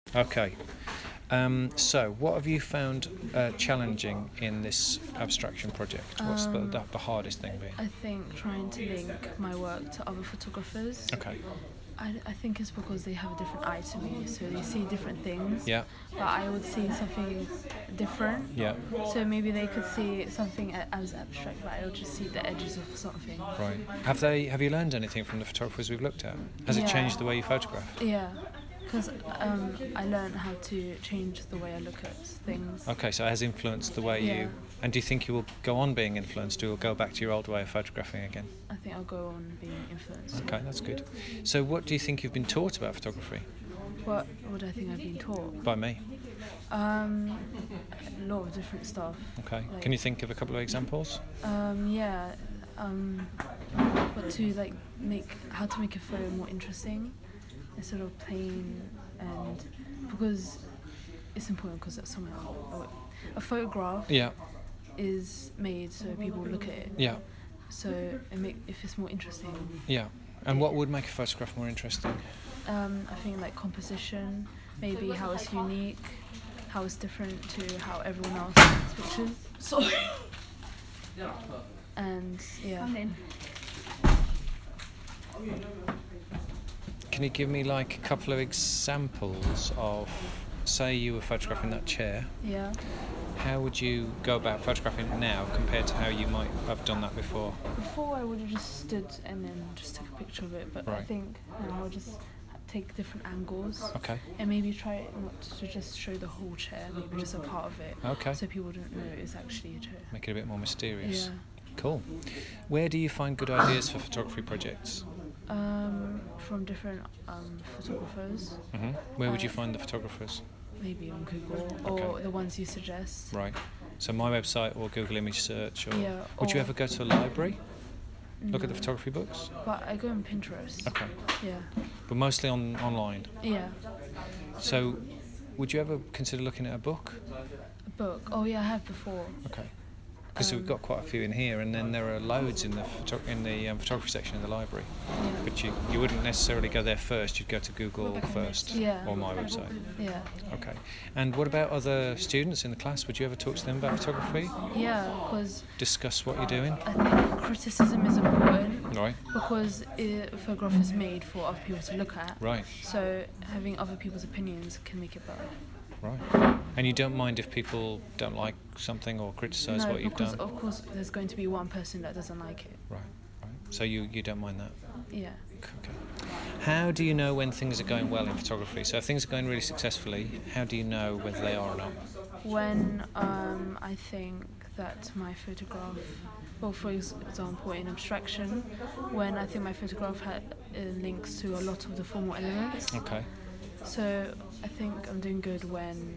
Okay. So, what have you found challenging in this abstraction project? What's the hardest thing been? I think trying to link my work to other photographers. Okay. I think it's because they have a different eye to me, so they see different things. Yeah. But I would see something different. Yeah. So maybe they could see something as abstract, but I would just see the edges of something. Right. Have you learned anything from the photographers we've looked at? Has it Yeah. changed the way you photograph? Yeah, because I learned how to change the way I look at things. Okay, so it has influenced the way Yeah. you. And do you think you will go on being influenced, or you'll go back to your old way of photographing again? I think I'll go on being influenced. Okay, that's good. So, what do you think you've been taught about photography? What would I think I've been taught? By me. A lot of different stuff. Okay. Like, Can you think of a couple of examples? Yeah. But to how to make a photo more interesting instead of plain, and because it's important because that's somewhere a photograph Yeah. is made so people look at it. Yeah. So if it's more interesting. Yeah. And what would make a photograph more interesting? I think like composition, maybe how it's unique, how it's different to how everyone else takes pictures. Sorry. And yeah. Can you give me like a couple of examples of, say you were photographing that chair, Yeah. how would you go about photographing it now compared to how you might have done that before? Before I would have just stood and then just took a picture of it, but I Right. think now I'll just take different angles Okay. and maybe try not to just show the whole chair, maybe just a part of it, Okay. so people don't know it's actually a chair. Make it a bit more mysterious. Yeah. Cool. Where do you find good ideas for photography projects? From different photographers, Where would you find the photographers? maybe on Google or Okay. the ones you suggest. Right. So my website or Google image search, or Yeah, would you or- ever go to a library? Look at the No. photography books? But I go on Pinterest. Okay. Yeah. But mostly online. Yeah. So would you ever consider looking at a book? A book. Oh yeah, I have before. Okay. Because we've got quite a few in here, and then there are loads in the photography section in the library. Yeah. But you wouldn't necessarily go there first. You'd go to Google first, Yeah. or my website. Yeah. Okay. And what about other students in the class? Would you ever talk to them about photography? Yeah, because Discuss what you're doing? I think criticism is important Right. because a photograph is made for other people to look at. Right. So having other people's opinions can make it better. Right. And you don't mind if people don't like something or criticise No, what you've because done? of course there's going to be one person that doesn't like it. Right. Right. So you don't mind that? Yeah. Okay. How do you know when things are going well in photography? So if things are going really successfully, how do you know whether they are or not? When I think that my photograph, well, for example, in abstraction, when I think my photograph links to a lot of the formal elements. Okay. So I think I'm doing good when,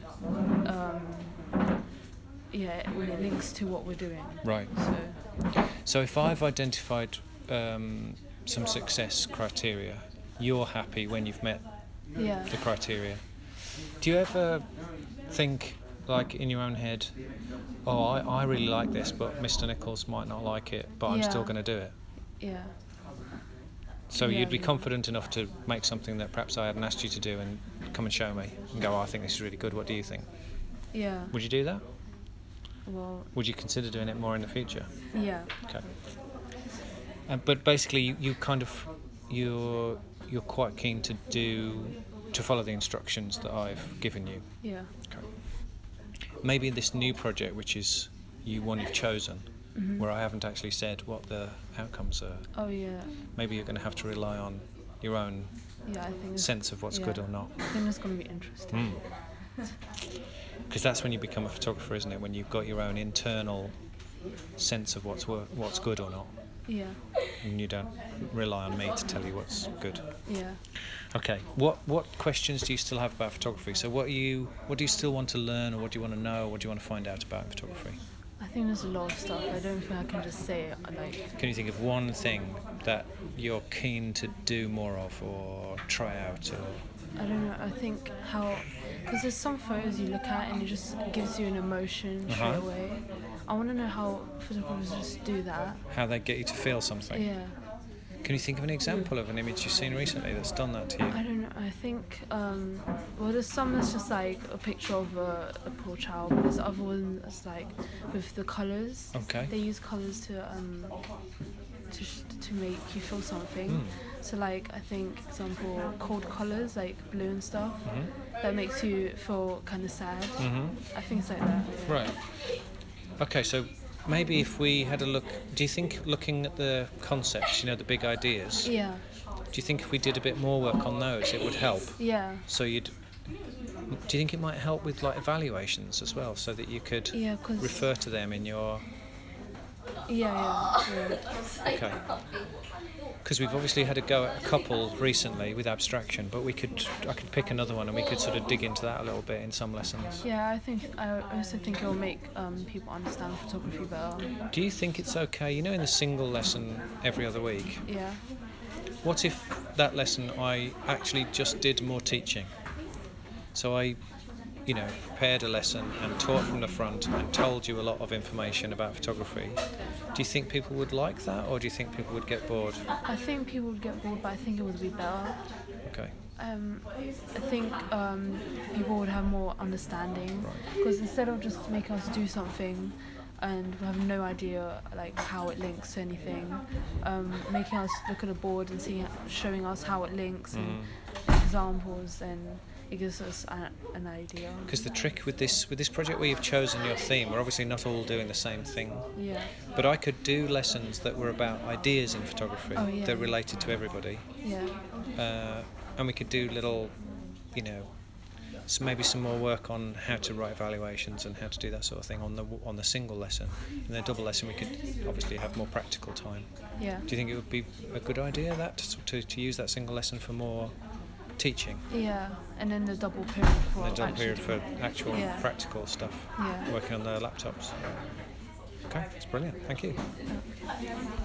when it links to what we're doing. Right. So if I've identified some success criteria, you're happy when you've met Yeah. the criteria. Do you ever think, like in your own head, oh, I really like this, but Mr. Nichols might not like it, but I'm still Yeah. going to do it? Yeah. So Yeah, you'd be yeah. confident enough to make something that perhaps I hadn't asked you to do and come and show me and go, oh, I think this is really good, what do you think? Yeah. Would you do that? Well, Would you consider doing it more in the future? yeah. Okay. But basically, you kind of you're quite keen to follow the instructions that I've given you. Yeah. Okay. Maybe this new project, which is one you've chosen, where I haven't actually said what the outcomes are. Oh yeah. Maybe you're going to have to rely on your own Yeah, I think it's- sense of what's good or not. I think it's going to be interesting. Because that's when you become a photographer, isn't it? When you've got your own internal sense of what's good or not, Yeah. and you don't rely on me to tell you what's good. Yeah. Okay. What questions do you still have about photography? So what do you still want to learn, or what do you want to know, or what do you want to find out about photography? I think there's a lot of stuff. I don't think I can just say it. Like, Can you think of one thing that you're keen to do more of, or try out, or I don't know. I think because there's some photos you look at and it just gives you an emotion straight away. I want to know how photographers just do that. how they get you to feel something? Yeah. Can you think of an example of an image you've seen recently that's done that to you? I don't know. I think well, there's some that's just like a picture of a poor child, but there's other ones that's like with the colours. Okay. They use colours to make you feel something. Mm. So like I think example cold colours like blue and stuff Mhm. that makes you feel kind of sad. Mhm. I think it's like that. Right. Okay, so maybe if we had a look, do you think looking at the concepts, the big ideas, Yeah. do you think if we did a bit more work on those, it would help? Yeah. So do you think it might help with like evaluations as well, so that you could Yeah. Cause refer to them in your... yeah. Okay. Because we've obviously had a go at a couple recently with abstraction, but I could pick another one and we could sort of dig into that a little bit in some lessons. Yeah. I also think it will make people understand photography better. Do you think it's okay, in the single lesson every other week, Yeah. what if that lesson I actually just did more teaching? So I, prepared a lesson and taught from the front and told you a lot of information about photography. Do you think people would like that, or do you think people would get bored? I think people would get bored, but I think it would be better. Okay. I think people would have more understanding, because instead of just making us do something and we have no idea like how it links to anything, making us look at a board and showing us how it links and examples, and it gives us an idea. Because the trick with this project where you've chosen your theme, we're obviously not all doing the same thing. Yeah. But I could do lessons that were about ideas in photography that related to everybody. Yeah. And we could do little, maybe some more work on how to write evaluations and how to do that sort of thing on the single lesson. In the double lesson, we could obviously have more practical time. Yeah. Do you think it would be a good idea to use that single lesson for more teaching? Yeah. And then the double period for actual practical stuff. Yeah. Working on the laptops. Okay, that's brilliant. Thank you.